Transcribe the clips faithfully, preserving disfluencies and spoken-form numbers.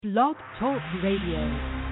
Blog Talk Radio.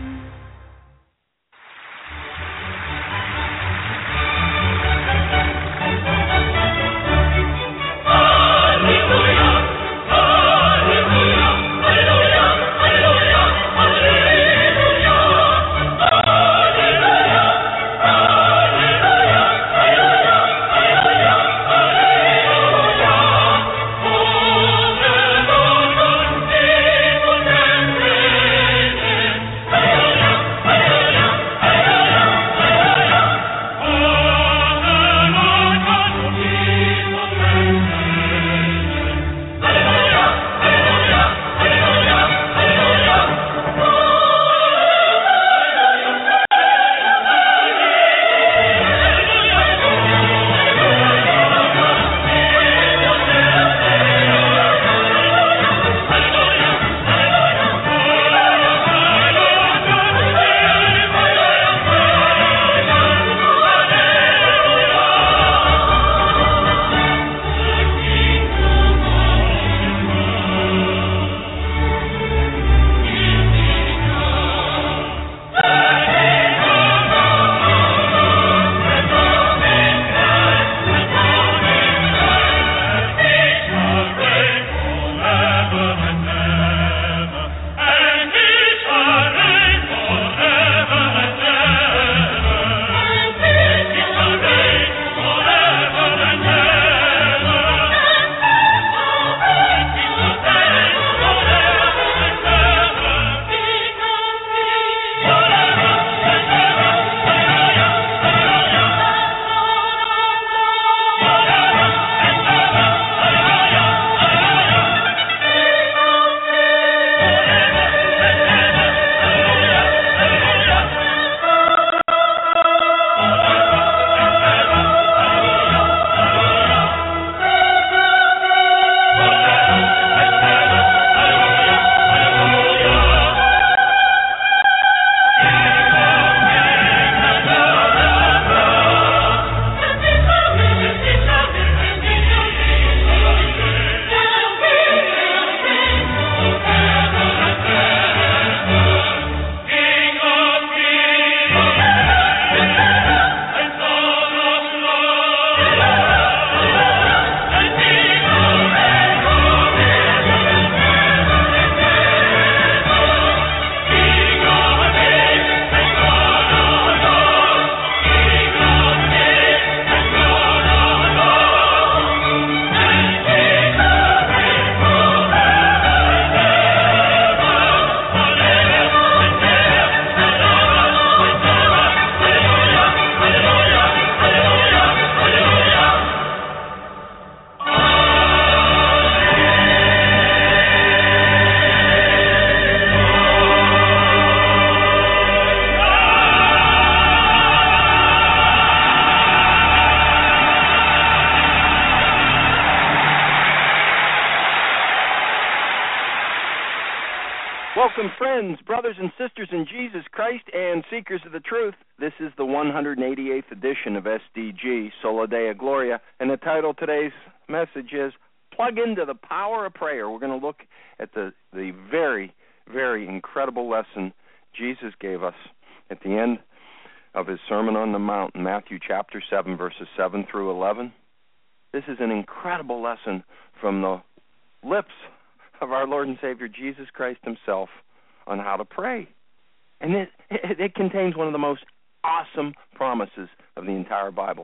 Welcome, friends, brothers and sisters in Jesus Christ, and seekers of the truth. This is the one hundred eighty-eighth edition of S D G, Sola Deo Gloria, and the title of today's message is Plug into the Power of Prayer. We're going to look at the, the very, very incredible lesson Jesus gave us at the end of his Sermon on the Mount in Matthew chapter seven, verses seven through eleven. This is an incredible lesson from the lips of our Lord and Savior Jesus Christ himself on how to pray. And it, it, it contains one of the most awesome promises of the entire Bible.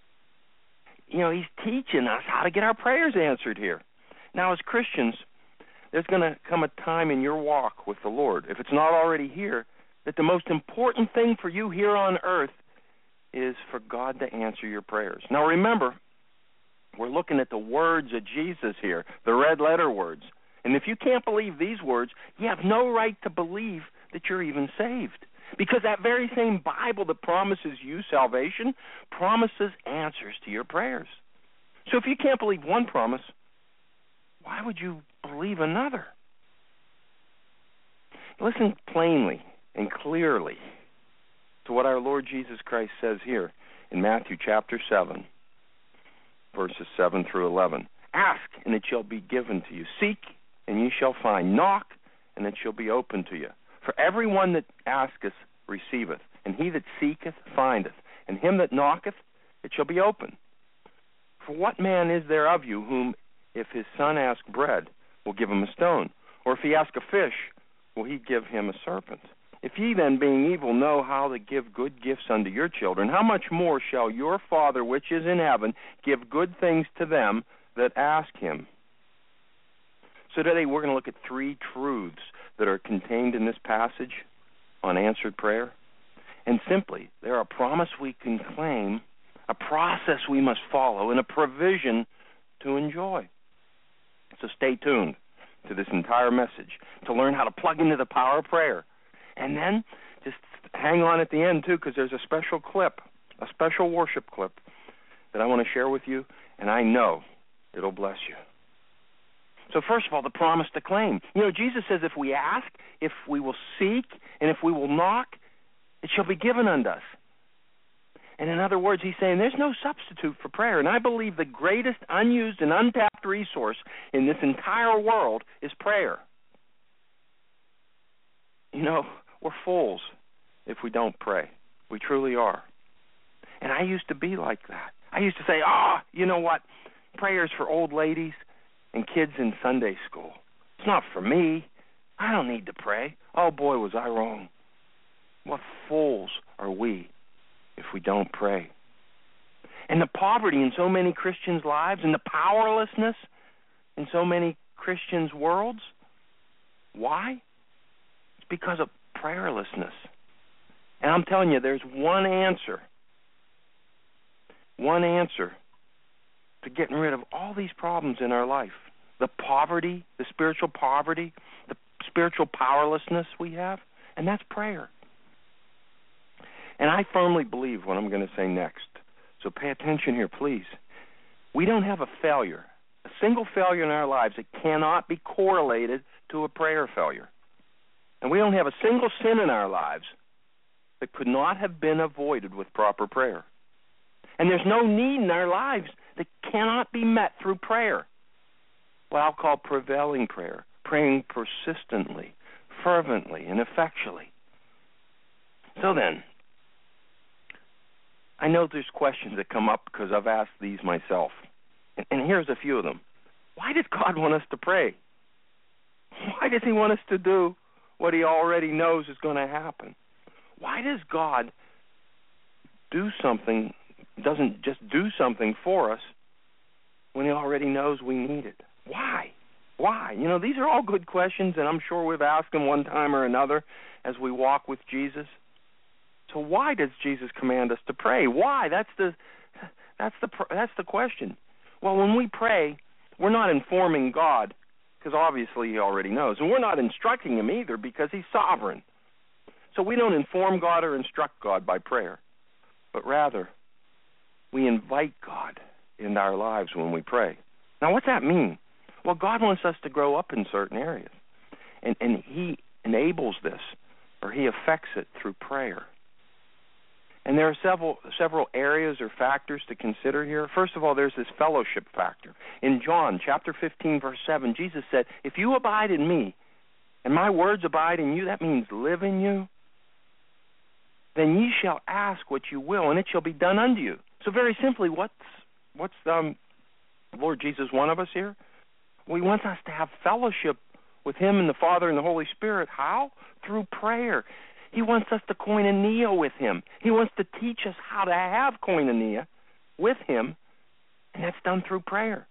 You know, he's teaching us how to get our prayers answered here. Now, as Christians, there's going to come a time in your walk with the Lord, if it's not already here, that the most important thing for you here on earth is for God to answer your prayers. Now, remember, we're looking at the words of Jesus here, the red letter words. And if you can't believe these words, you have no right to believe that you're even saved. Because that very same Bible that promises you salvation promises answers to your prayers. So if you can't believe one promise, why would you believe another? Listen plainly and clearly to what our Lord Jesus Christ says here in Matthew chapter seven, verses seven through eleven. Ask, and it shall be given to you. Seek, and ye shall find. Knock, and it shall be opened to you. For everyone that asketh receiveth, and he that seeketh findeth, and him that knocketh it shall be opened. For what man is there of you whom, if his son ask bread, will give him a stone? Or if he ask a fish, will he give him a serpent? If ye then, being evil, know how to give good gifts unto your children, how much more shall your Father which is in heaven give good things to them that ask him? So today we're going to look at three truths that are contained in this passage on answered prayer. And simply, they're a promise we can claim, a process we must follow, and a provision to enjoy. So stay tuned to this entire message to learn how to plug into the power of prayer. And then just hang on at the end, too, because there's a special clip, a special worship clip that I want to share with you, and I know it'll bless you. So first of all, the promise to claim. You know, Jesus says if we ask, if we will seek, and if we will knock, it shall be given unto us. And in other words, he's saying there's no substitute for prayer. And I believe the greatest unused and untapped resource in this entire world is prayer. You know, we're fools if we don't pray. We truly are. And I used to be like that. I used to say, oh, you know what? Prayer's for old ladies and kids in Sunday school. It's not for me. I don't need to pray. Oh, boy, was I wrong. What fools are we if we don't pray? And the poverty in so many Christians' lives and the powerlessness in so many Christians' worlds, why? It's because of prayerlessness. And I'm telling you, there's one answer, one answer to getting rid of all these problems in our life. The poverty, the spiritual poverty, the spiritual powerlessness we have, and that's prayer. And I firmly believe what I'm going to say next. So pay attention here, please. We don't have a failure, a single failure in our lives that cannot be correlated to a prayer failure. And we don't have a single sin in our lives that could not have been avoided with proper prayer. And there's no need in our lives that cannot be met through prayer. What I'll call prevailing prayer, praying persistently, fervently, and effectually. So then, I know there's questions that come up because I've asked these myself. And, and here's a few of them. Why does God want us to pray? Why does he want us to do what he already knows is going to happen? Why does God do something, doesn't just do something for us when he already knows we need it? Why? Why? You know, these are all good questions, and I'm sure we've asked them one time or another as we walk with Jesus. So why does Jesus command us to pray? Why? That's the that's the that's the question. Well, when we pray, we're not informing God, because obviously he already knows, and we're not instructing him either because he's sovereign. So we don't inform God or instruct God by prayer, but rather we invite God into our lives when we pray. Now, what's that mean? Well, God wants us to grow up in certain areas, and, and he enables this, or he affects it through prayer. And there are several several areas or factors to consider here. First of all, there's this fellowship factor. In John chapter fifteen, verse seven, Jesus said, if you abide in me, and my words abide in you, that means live in you, then ye shall ask what you will, and it shall be done unto you. So very simply, what's what's um, Lord Jesus want of us here? Well, he wants us to have fellowship with him and the Father and the Holy Spirit. How? Through prayer. He wants us to koinonia with him. He wants to teach us how to have koinonia with him, and that's done through prayer.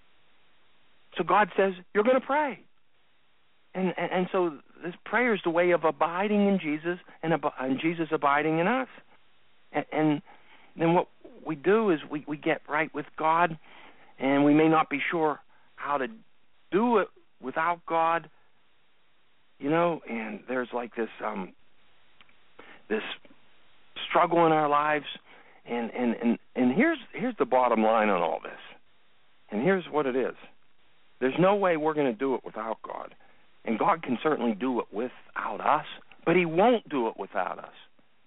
So God says, you're going to pray. And, and and so this prayer is the way of abiding in Jesus and, ab- and Jesus abiding in us. And, and then what we do is we, we get right with God, and we may not be sure how to do it without God, you know, and there's like this um, this struggle in our lives, and, and, and, and here's here's the bottom line on all this, and here's what it is. There's no way we're going to do it without God, and God can certainly do it without us, but he won't do it without us.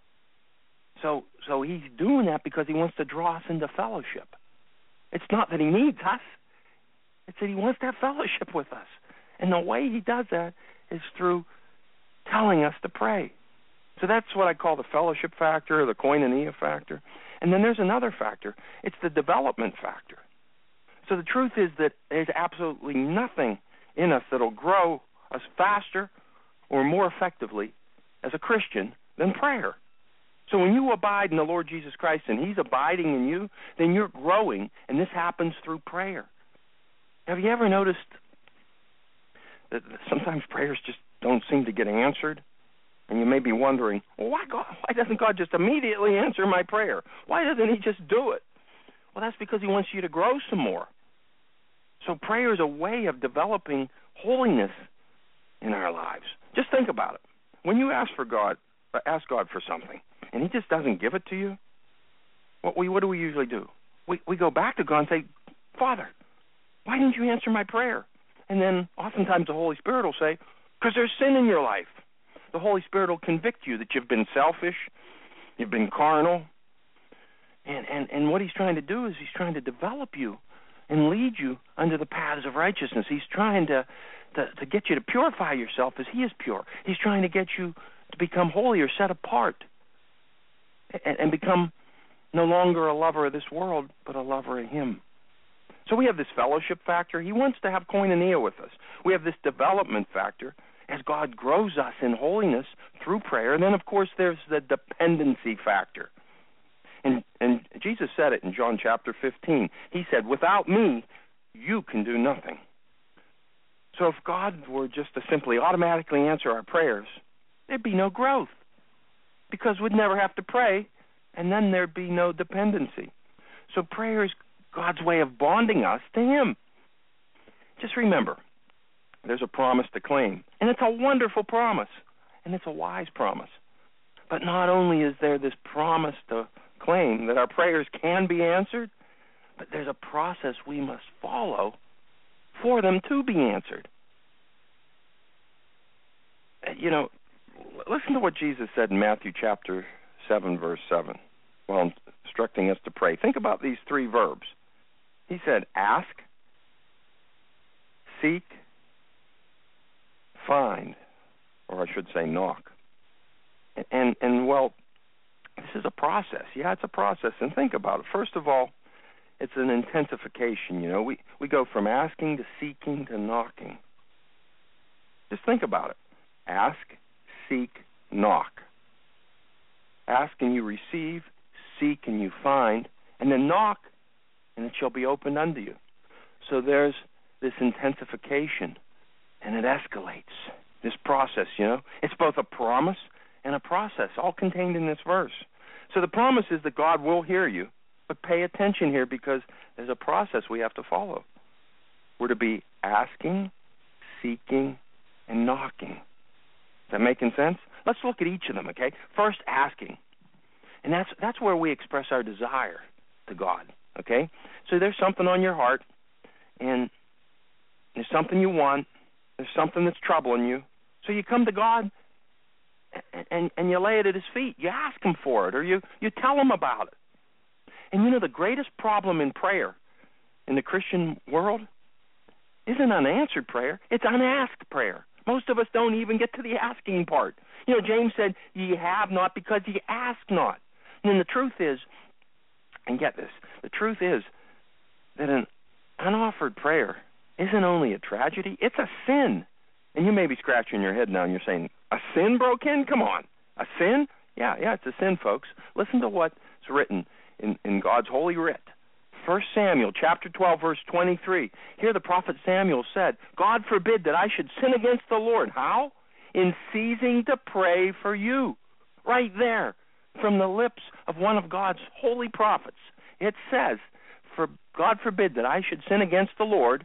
So, so he's doing that because he wants to draw us into fellowship. It's not that he needs us. It's that he wants to have fellowship with us. And the way he does that is through telling us to pray. So that's what I call the fellowship factor, or the koinonia factor. And then there's another factor. It's the development factor. So the truth is that there's absolutely nothing in us that'll grow us faster or more effectively as a Christian than prayer. So when you abide in the Lord Jesus Christ and he's abiding in you, then you're growing, and this happens through prayer. Have you ever noticed that sometimes prayers just don't seem to get answered? And you may be wondering, well, why, God, why doesn't God just immediately answer my prayer? Why doesn't he just do it? Well, that's because he wants you to grow some more. So prayer is a way of developing holiness in our lives. Just think about it. When you ask for God, uh, ask God for something, and he just doesn't give it to you, what we what do we usually do? We we go back to God and say, Father, why didn't you answer my prayer? And then oftentimes the Holy Spirit will say, because there's sin in your life. The Holy Spirit will convict you that you've been selfish, you've been carnal, and, and, and what he's trying to do is he's trying to develop you and lead you under the paths of righteousness. He's trying to, to, to get you to purify yourself as he is pure. He's trying to get you to become holy or set apart and, and become no longer a lover of this world, but a lover of him. So we have this fellowship factor. He wants to have koinonia with us. We have this development factor as God grows us in holiness through prayer. And then, of course, there's the dependency factor. And, and Jesus said it in John chapter fifteen. He said, without me, you can do nothing. So if God were just to simply automatically answer our prayers, there'd be no growth, because we'd never have to pray, and then there'd be no dependency. So prayer is God's way of bonding us to him. Just remember, there's a promise to claim, and it's a wonderful promise, and it's a wise promise. But not only is there this promise to claim that our prayers can be answered, but there's a process we must follow for them to be answered. You know, listen to what Jesus said in Matthew chapter seven, verse seven, while instructing us to pray. Think about these three verbs. He said, ask, seek, find, or I should say knock. And, and, and well, this is a process. Yeah, it's a process. And think about it. First of all, it's an intensification. You know, we, we go from asking to seeking to knocking. Just think about it. Ask, seek, knock. Ask and you receive, seek and you find, and then knock, and it shall be opened unto you. So there's this intensification, and it escalates, this process, you know. It's both a promise and a process, all contained in this verse. So the promise is that God will hear you, but pay attention here, because there's a process we have to follow. We're to be asking, seeking, and knocking. Is that making sense? Let's look at each of them, okay? First, asking. And that's that's where we express our desire to God, okay? So there's something on your heart, and there's something you want, there's something that's troubling you. So you come to God, and, and, and you lay it at his feet. You ask him for it, or you, you tell him about it. And you know, the greatest problem in prayer in the Christian world isn't unanswered prayer, it's unasked prayer. Most of us don't even get to the asking part. You know, James said, ye have not because ye ask not. And then the truth is, and get this, the truth is that an unoffered prayer isn't only a tragedy, it's a sin. And you may be scratching your head now and you're saying, a sin broke in? Come on. A sin? Yeah, yeah, it's a sin, folks. Listen to what's written in, in God's holy writ. First Samuel chapter twelve, verse twenty-three. Here the prophet Samuel said, God forbid that I should sin against the Lord. How? In ceasing to pray for you. Right there, from the lips of one of God's holy prophets. It says, for God forbid that I should sin against the Lord.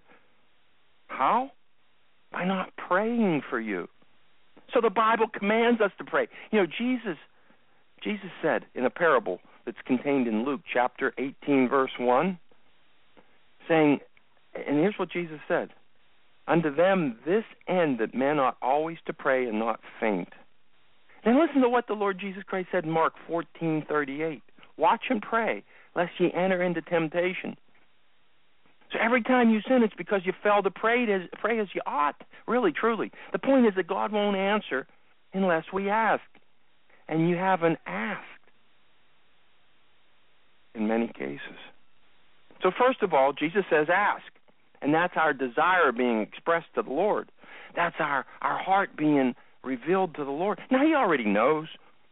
How? By not praying for you. So the Bible commands us to pray. You know, Jesus, Jesus said in a parable that's contained in Luke chapter eighteen, verse one, saying, and here's what Jesus said, unto them this end that men ought always to pray and not faint. Then listen to what the Lord Jesus Christ said in Mark fourteen thirty-eight. Watch and pray, lest ye enter into temptation. So every time you sin, it's because you failed to pray as, pray as you ought, really, truly. The point is that God won't answer unless we ask. And you haven't asked in many cases. So first of all, Jesus says ask. And that's our desire being expressed to the Lord. That's our, our heart being revealed to the Lord. Now, He already knows,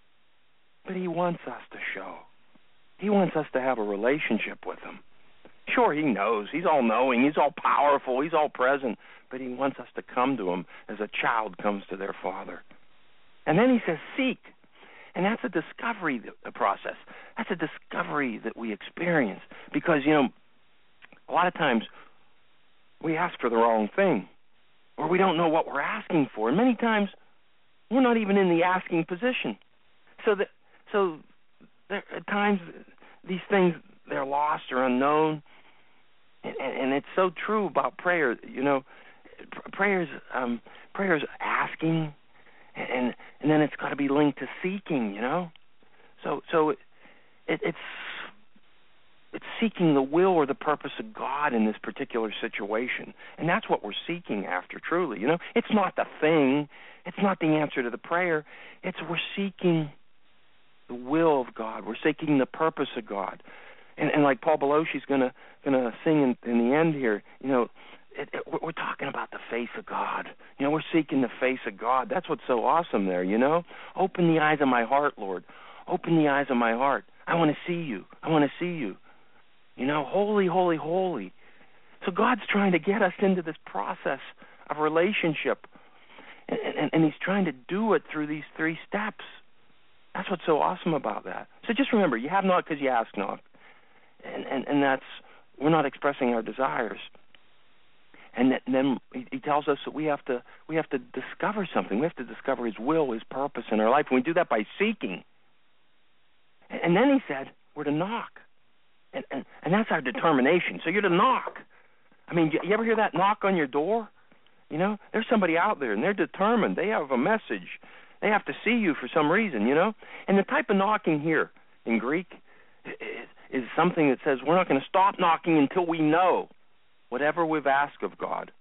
but He wants us to show. He wants us to have a relationship with Him. Sure, He knows. He's all-knowing. He's all-powerful. He's all-present. But He wants us to come to Him as a child comes to their father. And then He says seek. And that's a discovery process. That's a discovery that we experience. Because, you know, a lot of times we ask for the wrong thing. Or we don't know what we're asking for. And many times we're not even in the asking position. So that, so there, at times these things, they're lost or unknown. And, and it's so true about prayer. You know, prayer's um, prayer's asking, and and then it's got to be linked to seeking. You know, so so it, it, it's it's seeking the will or the purpose of God in this particular situation, and that's what we're seeking after. Truly, you know, it's not the thing, it's not the answer to the prayer. It's we're seeking the will of God. We're seeking the purpose of God. And, and like Paul Beloshi's gonna gonna sing in, in the end here, you know, it, it, we're talking about the face of God. You know, we're seeking the face of God. That's what's so awesome there. You know, open the eyes of my heart, Lord. Open the eyes of my heart. I want to see you. I want to see you. You know, holy, holy, holy. So God's trying to get us into this process of relationship, and, and, and He's trying to do it through these three steps. That's what's so awesome about that. So just remember, you have not because you ask not. And, and and that's, we're not expressing our desires. And, that, and then he, he tells us that we have to we have to discover something. We have to discover His will, His purpose in our life. And we do that by seeking. And, and then He said we're to knock. And, and and that's our determination. So you're to knock. I mean, you, you ever hear that knock on your door? You know, there's somebody out there, and they're determined. They have a message. They have to see you for some reason, you know. And the type of knocking here in Greek is, is something that says we're not going to stop knocking until we know whatever we've asked of God,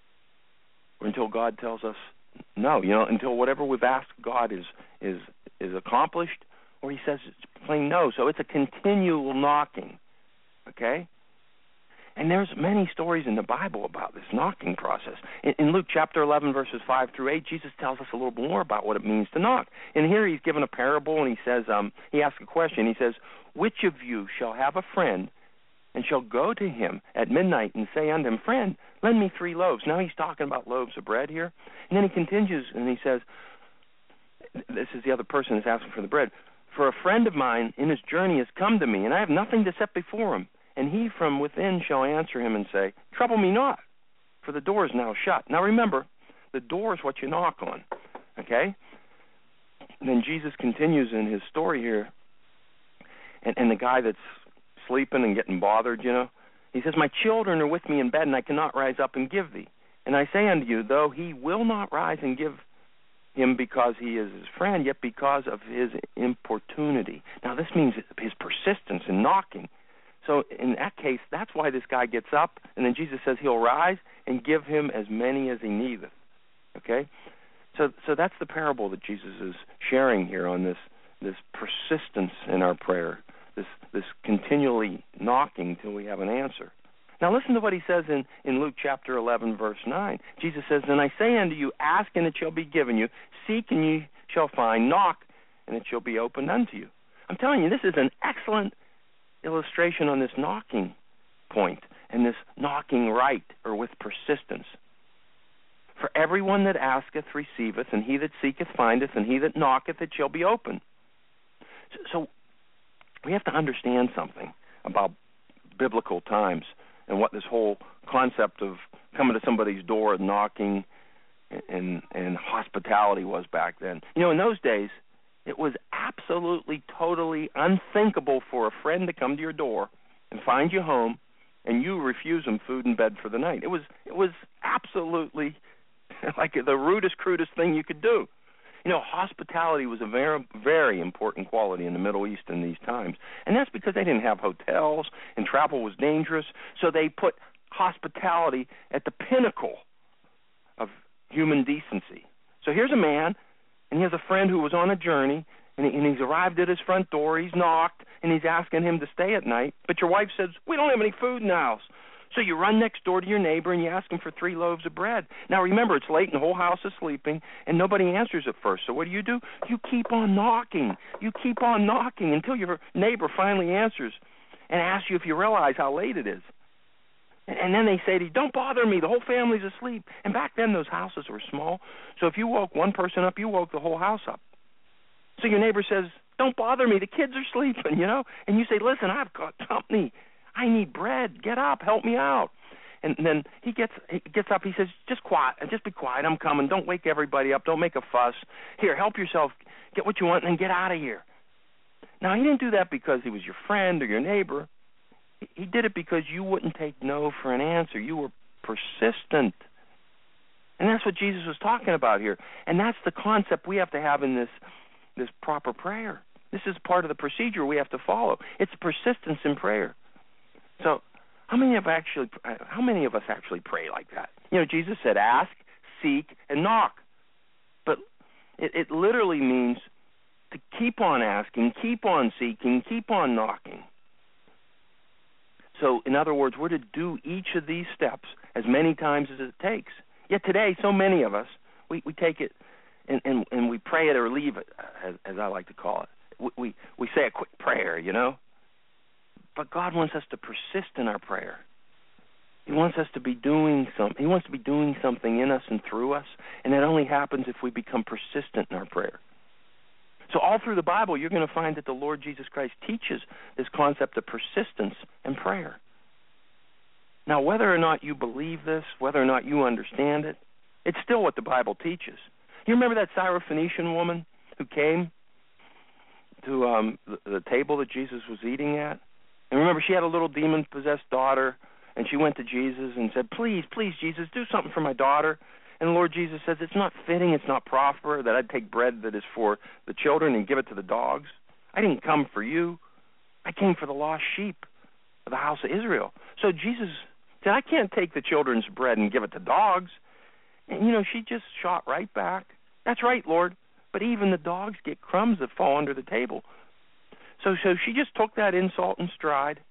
or until God tells us no, you know, until whatever we've asked God is is is accomplished, or He says it's plain no. So it's a continual knocking, okay? And there's many stories in the Bible about this knocking process. In, in Luke chapter eleven, verses five through eight, Jesus tells us a little more about what it means to knock. And here He's given a parable, and He says, um, He asks a question. He says, which of you shall have a friend and shall go to him at midnight and say unto him, friend, lend me three loaves. Now He's talking about loaves of bread here. And then He continues, and He says, this is the other person that's asking for the bread. For a friend of mine in his journey has come to me, and I have nothing to set before him. And he from within shall answer him and say, trouble me not, for the door is now shut. Now remember, the door is what you knock on, okay? And then Jesus continues in His story here, and, and the guy that's sleeping and getting bothered, you know, he says, my children are with me in bed, and I cannot rise up and give thee. And I say unto you, though he will not rise and give him because he is his friend, yet because of his importunity. Now this means his persistence in knocking. So in that case, that's why this guy gets up, and then Jesus says He'll rise and give him as many as he needeth. Okay? So so that's the parable that Jesus is sharing here on this this persistence in our prayer, this this continually knocking till we have an answer. Now listen to what He says in, in Luke chapter eleven, verse nine. Jesus says, and I say unto you, ask and it shall be given you, seek and ye shall find, knock and it shall be opened unto you. I'm telling you, this is an excellent illustration on this knocking point, and this knocking right, or with persistence. For everyone that asketh receiveth, and he that seeketh findeth, and he that knocketh it shall be opened. So, so we have to understand something about biblical times and what this whole concept of coming to somebody's door and knocking and, and hospitality was back then. You know, in those days, it was absolutely, totally unthinkable for a friend to come to your door and find you home and you refuse them food and bed for the night. It was it was absolutely like the rudest, crudest thing you could do. You know, hospitality was a very, very important quality in the Middle East in these times. And that's because they didn't have hotels and travel was dangerous. So they put hospitality at the pinnacle of human decency. So here's a man, and he has a friend who was on a journey, and, he, and he's arrived at his front door. He's knocked, and he's asking him to stay at night. But your wife says, we don't have any food in the house. So you run next door to your neighbor, and you ask him for three loaves of bread. Now remember, it's late, and the whole house is sleeping, and nobody answers at first. So what do you do? You keep on knocking. You keep on knocking until your neighbor finally answers and asks you if you realize how late it is. And then they say to you, don't bother me, the whole family's asleep. And back then those houses were small, so if you woke one person up, you woke the whole house up. So your neighbor says, don't bother me, the kids are sleeping, you know. And you say, listen, I've got company. I need bread. Get up, help me out. And then he gets he gets up, he says, just quiet, just be quiet, I'm coming. Don't wake everybody up, don't make a fuss. Here, help yourself, get what you want, and then get out of here. Now, he didn't do that because he was your friend or your neighbor. He did it because you wouldn't take no for an answer. You were persistent. And that's what Jesus was talking about here. And that's the concept we have to have in this this proper prayer. This is part of the procedure we have to follow. It's persistence in prayer. So how many of actually how many of us actually pray like that? You know, Jesus said, ask, seek, and knock. But it, it literally means to keep on asking, keep on seeking, keep on knocking. So, in other words, we're to do each of these steps as many times as it takes. Yet today, so many of us, we, we take it and, and, and we pray it or leave it, as, as I like to call it. We, we we say a quick prayer, you know. But God wants us to persist in our prayer. He wants us to be doing something. He wants to be doing something in us and through us, and that only happens if we become persistent in our prayer. So all through the Bible, you're going to find that the Lord Jesus Christ teaches this concept of persistence and prayer. Now, whether or not you believe this, whether or not you understand it, it's still what the Bible teaches. You remember that Syrophoenician woman who came to um, the, the table that Jesus was eating at? And remember, she had a little demon-possessed daughter, and she went to Jesus and said, please, please, Jesus, do something for my daughter. And the Lord Jesus says, it's not fitting, it's not proper that I'd take bread that is for the children and give it to the dogs. I didn't come for you. I came for the lost sheep of the house of Israel. So Jesus said, I can't take the children's bread and give it to dogs. And, you know, she just shot right back. That's right, Lord. But even the dogs get crumbs that fall under the table. So, so she just took that insult in stride.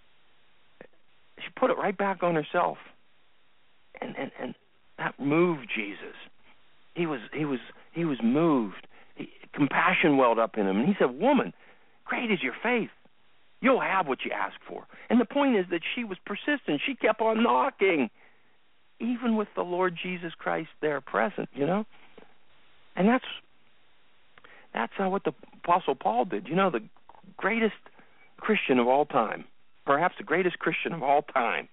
She put it right back on herself. And, and, and that moved Jesus. He was he was he was moved. He, compassion welled up in him, and he said, "Woman, great is your faith. You'll have what you ask for." And the point is that she was persistent. She kept on knocking, even with the Lord Jesus Christ there present. You know, and that's that's uh, what the Apostle Paul did. You know, the greatest Christian of all time, perhaps the greatest Christian of all time.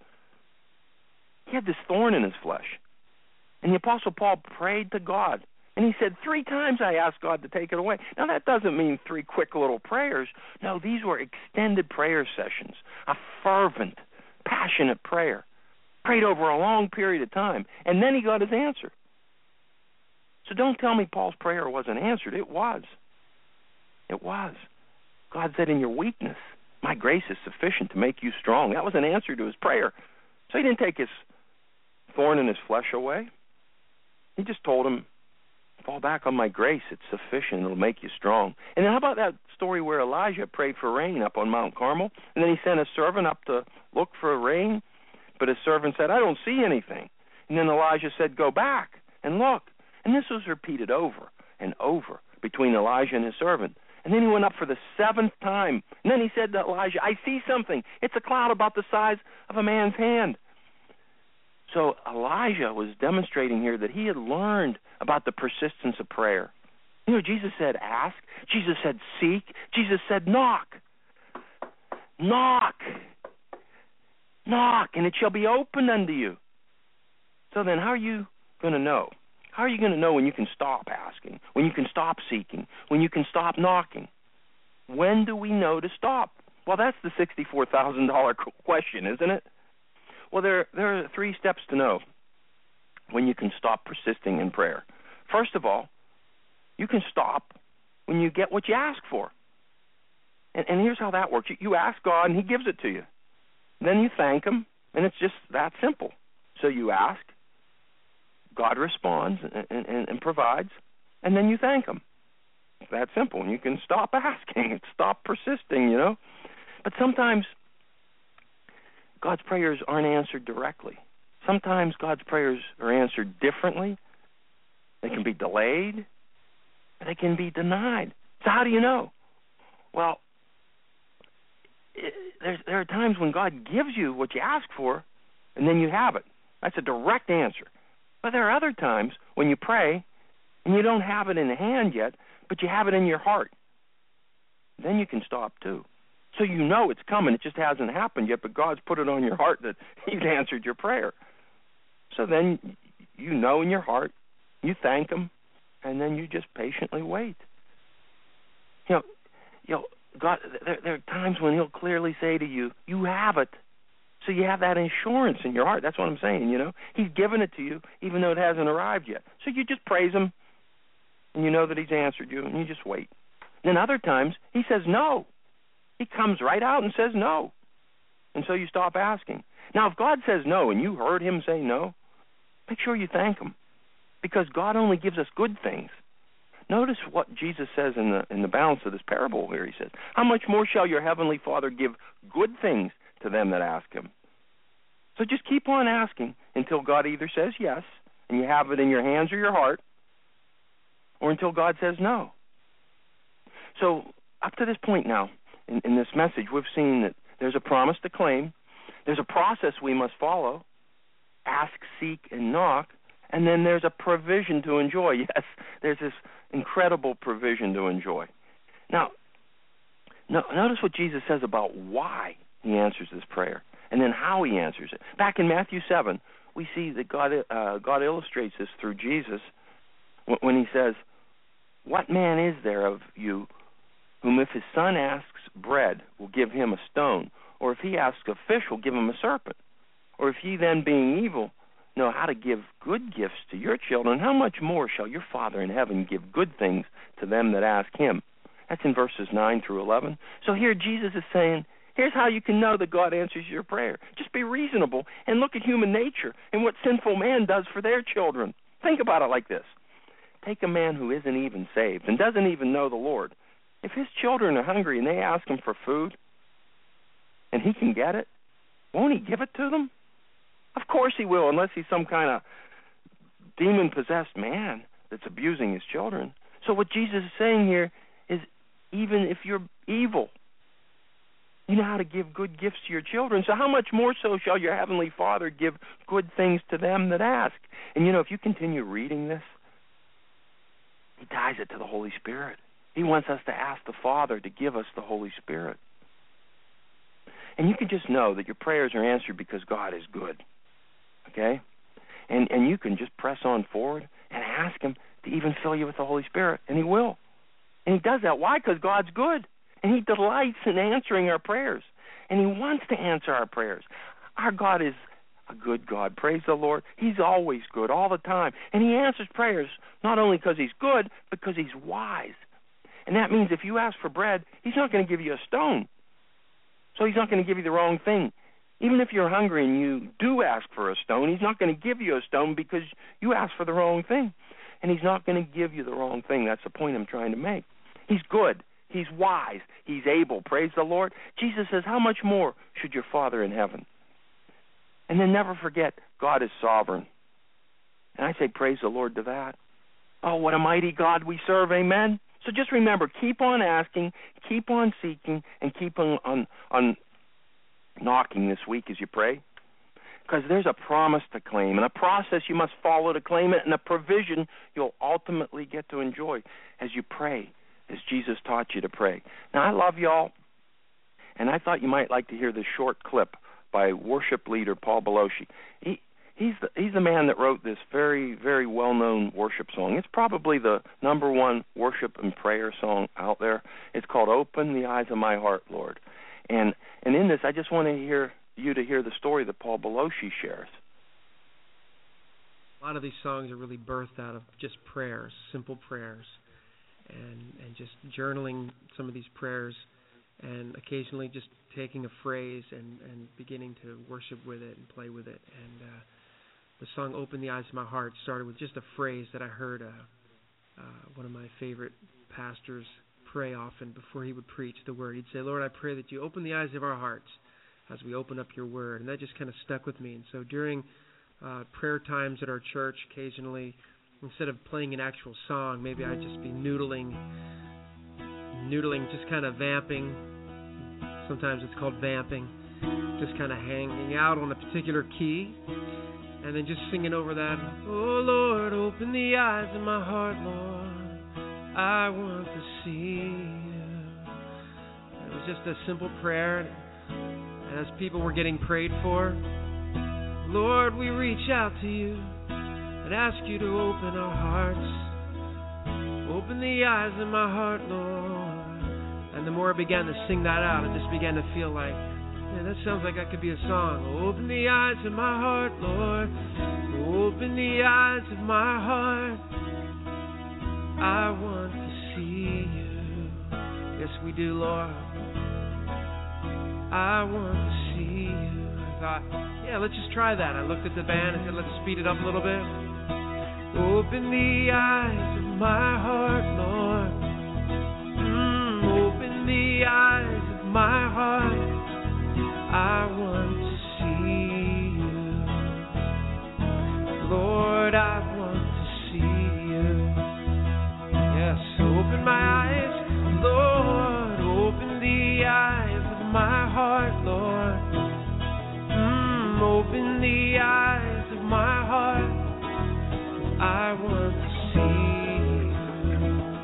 He had this thorn in his flesh. And the Apostle Paul prayed to God. And he said, three times I asked God to take it away. Now, that doesn't mean three quick little prayers. No, these were extended prayer sessions, a fervent, passionate prayer. Prayed over a long period of time. And then he got his answer. So don't tell me Paul's prayer wasn't answered. It was. It was. God said, in your weakness, my grace is sufficient to make you strong. That was an answer to his prayer. So he didn't take his thorn in his flesh away. He just told him, fall back on my grace. It's sufficient. It'll make you strong. And then how about that story where Elijah prayed for rain up on Mount Carmel, and then he sent a servant up to look for rain, but his servant said, I don't see anything. And then Elijah said, go back and look. And this was repeated over and over between Elijah and his servant. And then he went up for the seventh time. And then he said to Elijah, I see something. It's a cloud about the size of a man's hand. So Elijah was demonstrating here that he had learned about the persistence of prayer. You know, Jesus said, ask. Jesus said, seek. Jesus said, knock. Knock. Knock, and it shall be opened unto you. So then how are you going to know? How are you going to know when you can stop asking, when you can stop seeking, when you can stop knocking? When do we know to stop? Well, that's the sixty-four thousand dollars question, isn't it? Well, there, there are three steps to know when you can stop persisting in prayer. First of all, you can stop when you get what you ask for. And, and here's how that works. You, you ask God, and he gives it to you. Then you thank him, And it's just that simple. So you ask, God responds and, and, and provides, and then you thank him. It's that simple. And you can stop asking and stop persisting, you know. But sometimes God's prayers aren't answered directly. Sometimes God's prayers are answered differently. They can be delayed. They can be denied. So how do you know? Well, it, there's, there are times when God gives you what you ask for, and then you have it. That's a direct answer. But there are other times when you pray, and you don't have it in the hand yet, but you have it in your heart. Then you can stop too. So you know it's coming. It just hasn't happened yet, but God's put it on your heart that he's answered your prayer. So then you know in your heart, you thank him, and then you just patiently wait. You know, you know, God, there, there are times when he'll clearly say to you, you have it. So you have that assurance in your heart. That's what I'm saying, you know. He's given it to you, even though it hasn't arrived yet. So you just praise him, and you know that he's answered you, and you just wait. Then other times, he says no. He comes right out and says no. And so you stop asking. Now, if God says no, and you heard him say no, make sure you thank him, because God only gives us good things. Notice what Jesus says in the in the balance of this parable here. He says, how much more shall your heavenly Father give good things to them that ask him? So just keep on asking until God either says yes, and you have it in your hands or your heart, or until God says no. So up to this point now, in, in this message, we've seen that there's a promise to claim, there's a process we must follow, ask, seek, and knock, and then there's a provision to enjoy. Yes, there's this incredible provision to enjoy. Now, no, notice what Jesus says about why he answers this prayer, and then how he answers it. Back in Matthew seven, we see that God, uh, God illustrates this through Jesus when he says, what man is there of you whom if his son asks bread, will give him a stone, or if he asks a fish, will give him a serpent? Or if ye then, being evil, know how to give good gifts to your children, how much more shall your Father in heaven give good things to them that ask him? That's in verses nine through eleven. So here Jesus is saying, here's how you can know that God answers your prayer. Just be reasonable and look at human nature and what sinful man does for their children. Think about it like this. Take a man who isn't even saved and doesn't even know the Lord. If his children are hungry and they ask him for food, and he can get it, won't he give it to them? Of course he will, unless he's some kind of demon-possessed man that's abusing his children. So what Jesus is saying here is, even if you're evil, you know how to give good gifts to your children. So how much more so shall your heavenly Father give good things to them that ask? And you know, if you continue reading this, he ties it to the Holy Spirit. He wants us to ask the Father to give us the Holy Spirit. And you can just know that your prayers are answered because God is good. Okay? And and you can just press on forward and ask him to even fill you with the Holy Spirit. And he will. And he does that. Why? Because God's good. And he delights in answering our prayers. And he wants to answer our prayers. Our God is a good God. Praise the Lord. He's always good, all the time. And he answers prayers not only because he's good, but because he's wise. And that means if you ask for bread, he's not going to give you a stone. So he's not going to give you the wrong thing. Even if you're hungry and you do ask for a stone, he's not going to give you a stone because you asked for the wrong thing. And he's not going to give you the wrong thing. That's the point I'm trying to make. He's good. He's wise. He's able. Praise the Lord. Jesus says, how much more should your Father in heaven? And then never forget, God is sovereign. And I say praise the Lord to that. Oh, what a mighty God we serve. Amen. So just remember, keep on asking, keep on seeking, and keep on, on, on knocking this week as you pray. Because there's a promise to claim, and a process you must follow to claim it, and a provision you'll ultimately get to enjoy as you pray, as Jesus taught you to pray. Now, I love y'all, and I thought you might like to hear this short clip by worship leader Paul Beloshi. He, He's the, he's the man that wrote this very, very well-known worship song. It's probably the number one worship and prayer song out there. It's called Open the Eyes of My Heart, Lord. And and in this, I just want to hear you to hear the story that Paul Beloshi shares. A lot of these songs are really birthed out of just prayers, simple prayers, and, and just journaling some of these prayers and occasionally just taking a phrase and, and beginning to worship with it and play with it. And uh, the song "Open the Eyes of My Heart" started with just a phrase that I heard uh, uh, one of my favorite pastors pray often before he would preach the word. He'd say, "Lord, I pray that you open the eyes of our hearts as we open up your word." And that just kind of stuck with me. And so during uh, prayer times at our church, occasionally, instead of playing an actual song, maybe I'd just be noodling, noodling, just kind of vamping. Sometimes it's called vamping, just kind of hanging out on a particular key, and then just singing over that. Oh Lord, open the eyes of my heart, Lord, I want to see you. It was just a simple prayer. As people were getting prayed for, Lord, we reach out to you and ask you to open our hearts. Open the eyes of my heart, Lord. And the more I began to sing that out, I just began to feel like, man, that sounds like that could be a song. Open the eyes of my heart, Lord. Open the eyes of my heart. I want to see you. Yes, we do, Lord. I want to see you. I thought, yeah, let's just try that. I looked at the band and said, let's speed it up a little bit. Open the eyes of my heart, Lord. Mm, open the eyes of my heart. I want to see you. Lord, I want to see you. Yes, open my eyes, Lord. Open the eyes of my heart, Lord. Mm, open the eyes of my heart. I want to see you.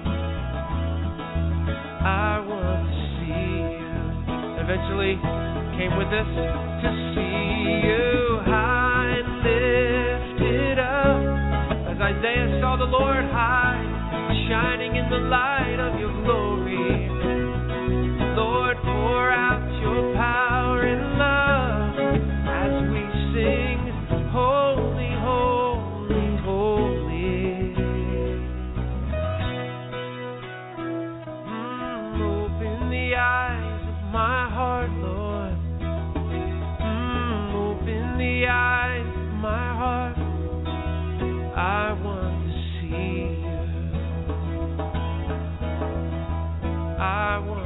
I want to see you. Eventually came with this, to see you high and lifted up, as Isaiah saw the Lord high, shining in the light of your glory. Lord, pour out your power and love as we sing, holy, holy, holy. Mm, open the eyes of my heart, Lord. Mm, open the eyes of my heart. I want to see you. I want